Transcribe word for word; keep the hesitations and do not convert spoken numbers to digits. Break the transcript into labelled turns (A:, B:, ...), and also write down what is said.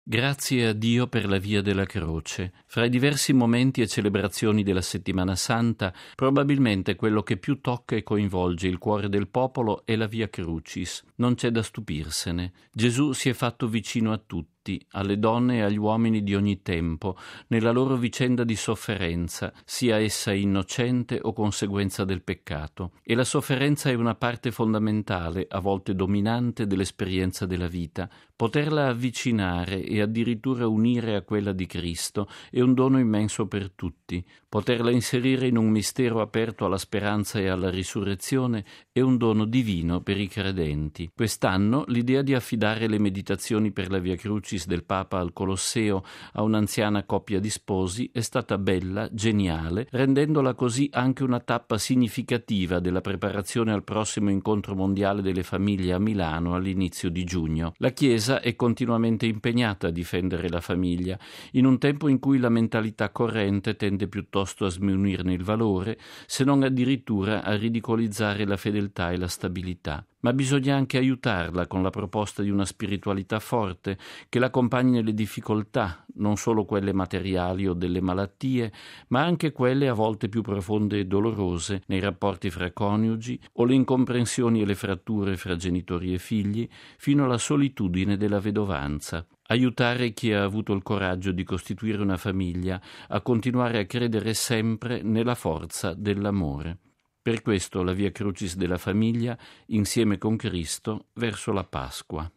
A: Grazie a Dio per la via della croce. Fra i diversi momenti e celebrazioni della Settimana Santa, probabilmente quello che più tocca e coinvolge il cuore del popolo è la Via Crucis. Non c'è da stupirsene. Gesù si è fatto vicino a tutti, alle donne e agli uomini di ogni tempo, nella loro vicenda di sofferenza, sia essa innocente o conseguenza del peccato. E la sofferenza è una parte fondamentale, a volte dominante, dell'esperienza della vita. Poterla avvicinare e addirittura unire a quella di Cristo è un dono immenso per tutti. Poterla inserire in un mistero aperto alla speranza e alla risurrezione è un dono divino per i credenti. Quest'anno l'idea di affidare le meditazioni per la Via Crucis del Papa al Colosseo a un'anziana coppia di sposi è stata bella, geniale, rendendola così anche una tappa significativa della preparazione al prossimo incontro mondiale delle famiglie a Milano all'inizio di giugno. La Chiesa è continuamente impegnata a difendere la famiglia, in un tempo in cui la mentalità corrente tende piuttosto a sminuirne il valore, se non addirittura a ridicolizzare la fedeltà e la stabilità. Ma bisogna anche aiutarla con la proposta di una spiritualità forte che l'accompagni nelle difficoltà, non solo quelle materiali o delle malattie, ma anche quelle a volte più profonde e dolorose nei rapporti fra coniugi o le incomprensioni e le fratture fra genitori e figli, fino alla solitudine della vedovanza. Aiutare chi ha avuto il coraggio di costituire una famiglia a continuare a credere sempre nella forza dell'amore. Per questo la Via Crucis della famiglia, insieme con Cristo, verso la Pasqua.